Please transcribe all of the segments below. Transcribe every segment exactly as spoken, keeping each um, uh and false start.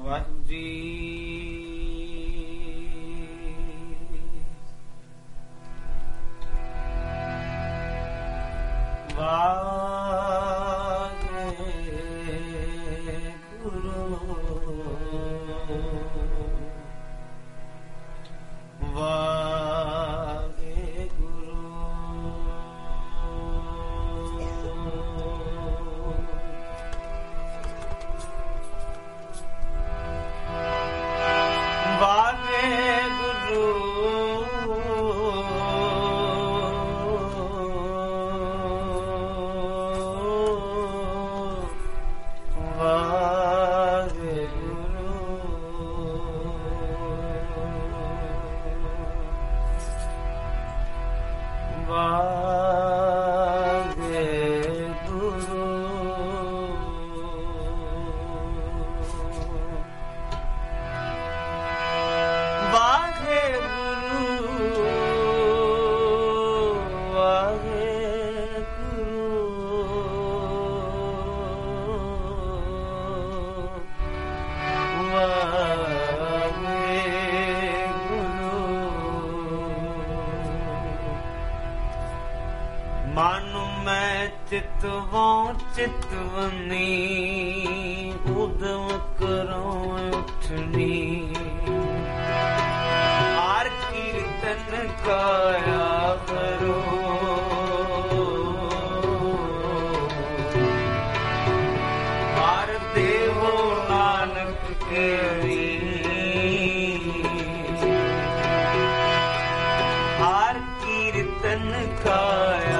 ਵਾਹਿਗੁਰੂ ਜੀ। ਵਾਹਿਗੁਰੂ ਵਾਹਿਗੁਰੂ चितवों चितवनी उदम करो उठनी हार कीर्तन काया करो हार देवो नानक केरी हार कीर्तन काया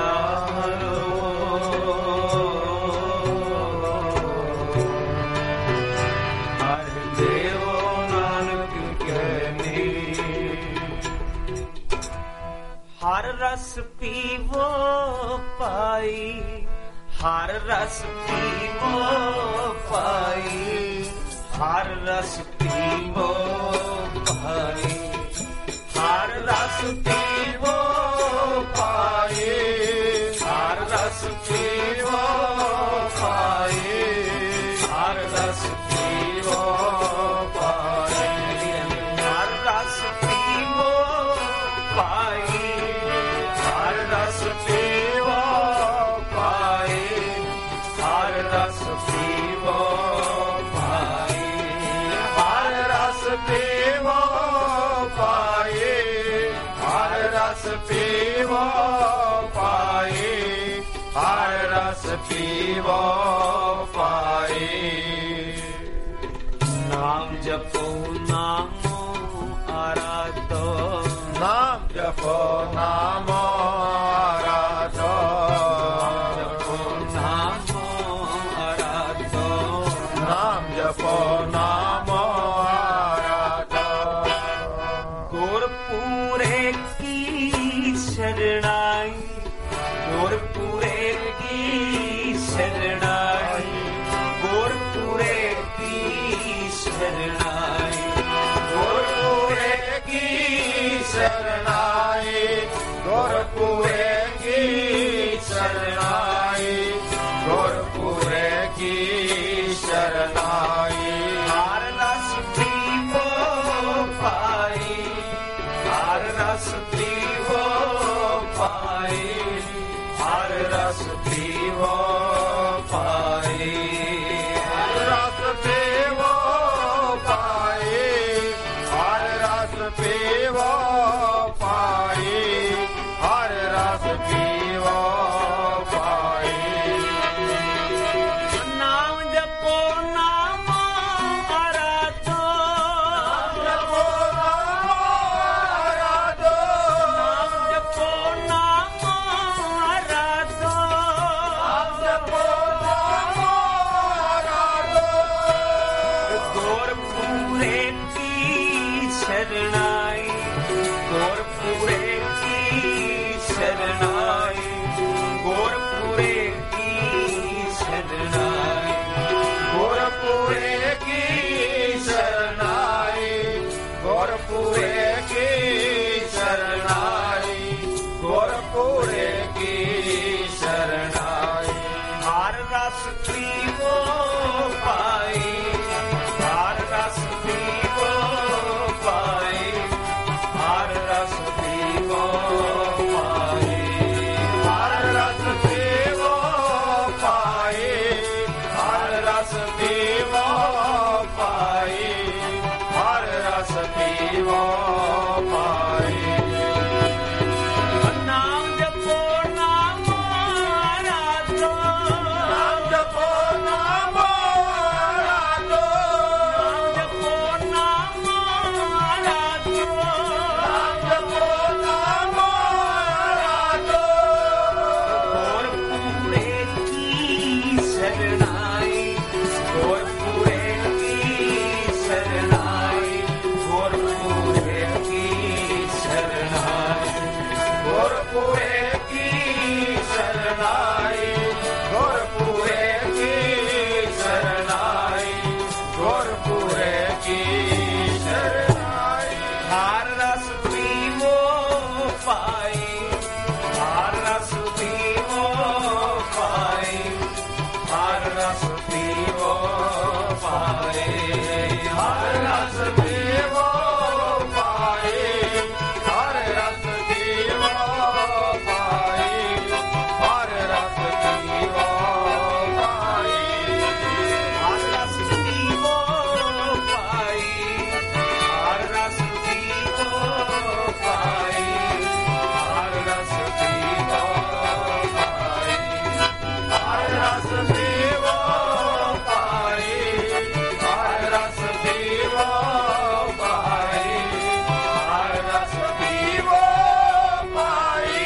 हर रस पीवो पाई हर रस पीवो पाई हर रस पीवो पाई हर रस पीवो पाई हर रस पीवो पाई हर रस पीवो पाई हर रस पीवो पाई हर रस पीवो पाए हर रस पीवो पाए हर रस पीवो पाए हर रस पीवो पाए हर रस पीवो पाए नाम जपो नामो आराधो नाम जपो नामो आराधो जपो नामो आराधो नाम जपो नामो आराधो गुरपुरे की शरणाई गुरपुरे की शरणाई गुरपुरे की शरणाई गुरपुरे की शरणाई गुरपुरे की शरणाई गुरपुरे की शरणाई हर ਪਾਏ, ਹਰ ਰਸ ਪੀਵੋ ਪਾਏ, ਹਰ ਰਸ ਪੀਵੋ ਪਾਏ, ਹਰ ਰਸ ਪੀਵੋ ਪਾਏ, ਹਰ ਰਸ ਪੀਵੋ ਪਾਏ, ਹਰ ਰਸ ਪੀਵੋ ਪਾਏ, ਹਰ ਰਸ ਪੀਵੋ ਪਾਏ, ਹਰ ਰਸ ਪੀਵੋ ਪਾਏ, ਹਰ ਰਸ ਪੀਵੋ ਪਾਏ, ਹਰ ਰਸ ਪੀਵੋ ਪਾਏ।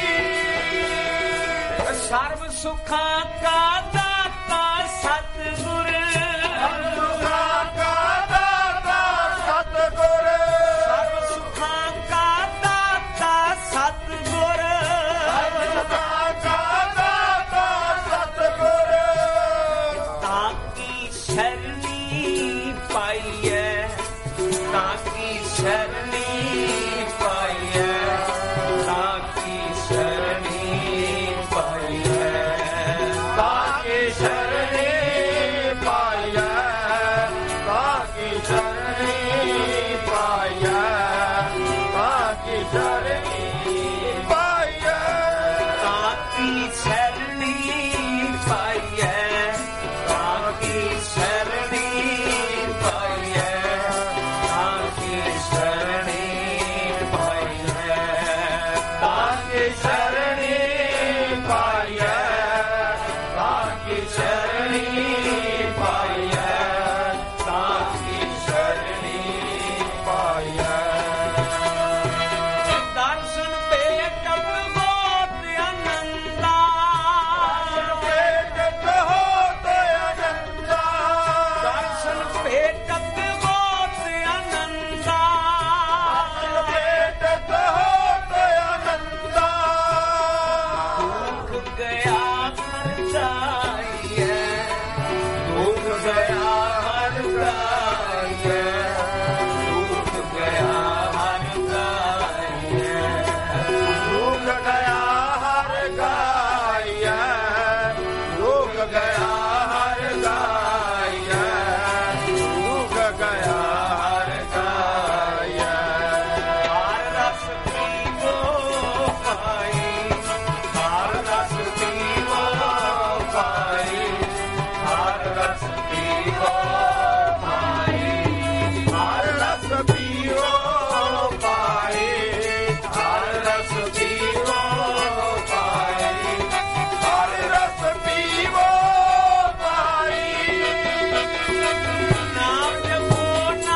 ਸਰਬ ਸੁਖਾਂ ਕਾ ਦਾਤਾ ਸਤਿਗੁਰ, ਸਰਬ ਸੁਖਾਂ ਕਾ ਦਾਤਾ ਸਤਿਗੁਰ, ਸਰਬ ਸੁਖਾਂ ਕਾ ਦਾਤਾ ਸਤਿਗੁਰ, ਸਰਬ ਸੁਖਾਂ ਕਾ ਦਾਤਾ ਸਤਿਗੁਰ, ਤਾਂ ਕੀ ਸ਼ਰਣੀ ਪਾਈਐ, ਤਾਂ ਕੀ ਸ਼ਰਣੀ ਪਾਈਐ, ਤਾਂ ਕੀ ਸ਼ਰਣੀ ਪਾਈਐ, ਤਾਂ ਕੀ ਸ਼ਰਣੀ ਪਾਈਐ, ਤਾਂ ਕੀ ਸ਼ਰਣੀ ਪਾਈਐ, ਤਾਂ ਕੀ ਸ਼ਰਣੀ ਪਾਈਐ, ਤਾਂ ਕੀ ਸ਼ਰਣੀ ਪਾਈਐ, ਤਾਂ ਕੀ ਸ਼ਰਣੀ ਪਾਈਐ, ਤਾਂ ਕੀ ਸ਼ਰਣੀ ਪਾਈਐ, ਤਾਂ ਕੀ ਸ਼ਰਣੀ ਪਾਈਐ, ਤਾਂ ਕੀ ਸ਼ਰਣੀ ਪਾਈਐ, ਤਾਂ ਕੀ ਸ਼ਰਣੀ ਪਾਈਐ। ਦਰਸ਼ਨ ਭੇਟਤ ਹੋਤ ਅਨੰਦਾ, ਦਰਸ਼ਨ ਭੇਟਤ ਹੋਤ ਅਨੰਦਾ, ਦਰਸ਼ਨ ਭੇਟਤ ਹੋਤ ਅਨੰਦਾ, ਦਰਸ਼ਨ ਭੇਟਤ ਹੋਤ ਅਨੰਦਾ, ਦੁਖ ਗਿਆ ਹਰ ਜਾਈਐ, ਦੁਖ ਗਿਆ ਹਰ ਜਾਈਐ, ਦੁਖ ਗਿਆ ਹਰ ਜਾਈਐ, ਦੁਖ ਗਿਆ ਹਰ ਗਾਈਐ, ਦੁਖ ਗਿਆ ਹਰ ਗਾਈਐ, ਦੁਖ ਗਿਆ ਹਰ ਗਾਈਐ, ਹਰ ਰਸ ਪੀਵੋ ਪਾਏ, ਹਰ ਰਸ ਪੀਵੋ ਪਾਏ, ਹਰ ਰਸ ਪੀਵੋ ਪਾਏ, ਹਰ ਰਸ ਪੀਵੋ ਪਾਏ, ਹਰ ਰਸ ਪੀਵੋ ਪਾਏ, ਹਰ ਰਸ ਪੀਵੋ ਪਾਏ। ਨਾਮ ਜਪੋ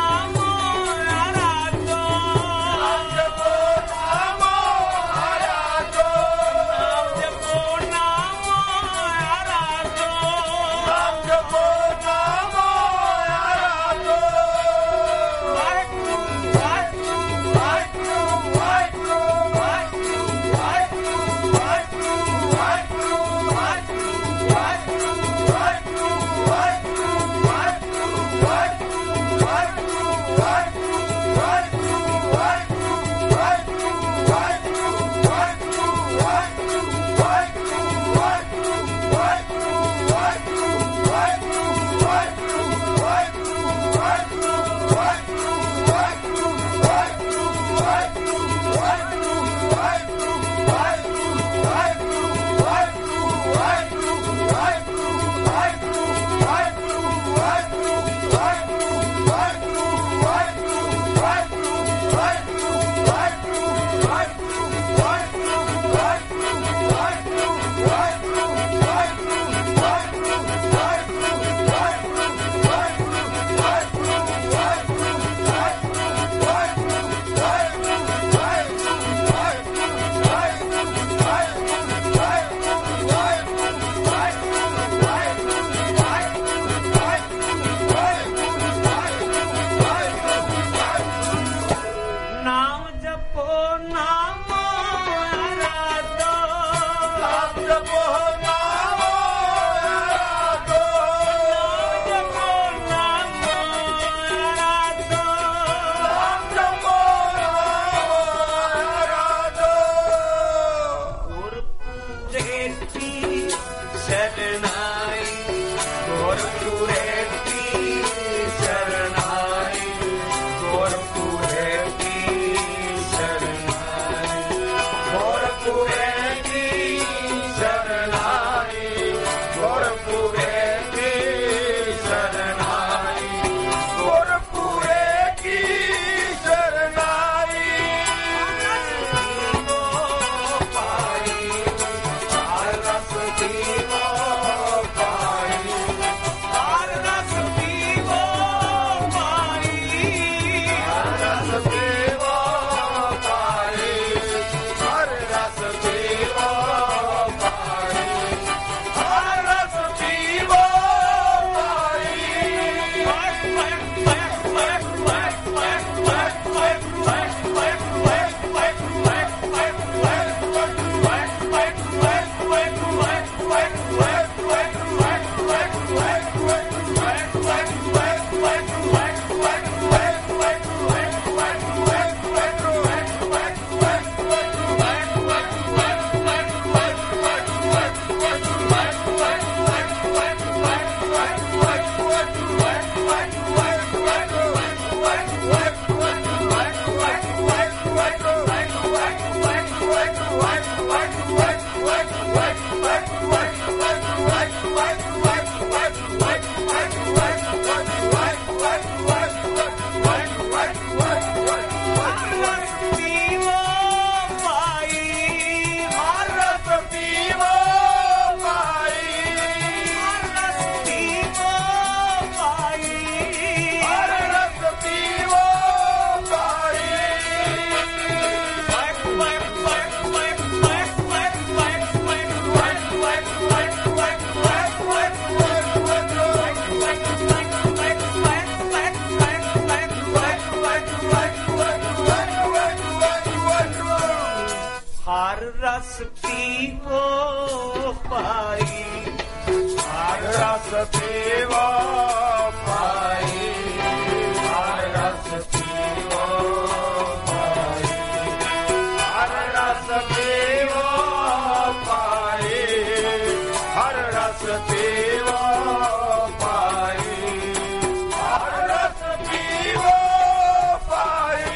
ਰਸ ਪੀਵੋ ਪਾਈ, ਹਰ ਰਸ ਪੀਵੋ ਪਾਈ, ਹਰ ਰਸ ਪੀਵੋ ਪਾਈ, ਹਰ ਰਸ ਪੀਵੋ ਪਾਈ, ਹਰ ਰਸ ਪੀਵੋ ਪਾਈ, ਹਰ ਰਸ ਪੀਵੋ ਪਾਈ।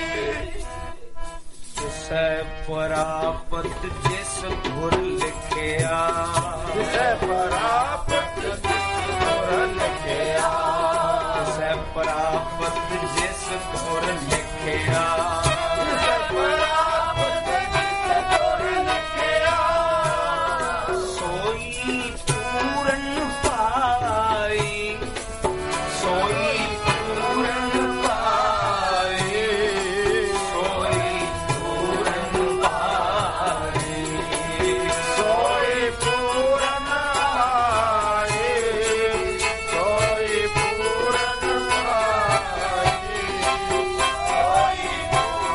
ਜਿਸੈ ਪ੍ਰਾਪਤ ਜਿਸ ਗੁਰ ਲਿਖਿਆ, ਜਿਸੈ ਪ੍ਰਾਪਤ ਜਿਸ ਗੁਰ ਲਿਖਿਆ, ਜਿਸੈ ਪ੍ਰਾਪਤ ਜਿਸ ਗੁਰ ਲਿਖਿਆ, ਜਿਸੈ ਪ੍ਰਾਪਤ ਜਿਸ ਗੁਰ ਲਿਖਿਆ, ਸੋਈ ਪੂਰਨ ਪਾਈ, ਸੋਈ ਪੂਰਨ ਪਾਈ, ਸੋਈ ਪੂਰਨ ਪਾਈ, ਸੋਈ ਪੂਰਨ ਪਾਈ, ਸੋਈ ਪੂਰਨ ਪਾਈ, ਸੋਈ ਪੂਰਨ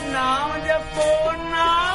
ਨਾਮ ਜਪੋ ਨਾਮ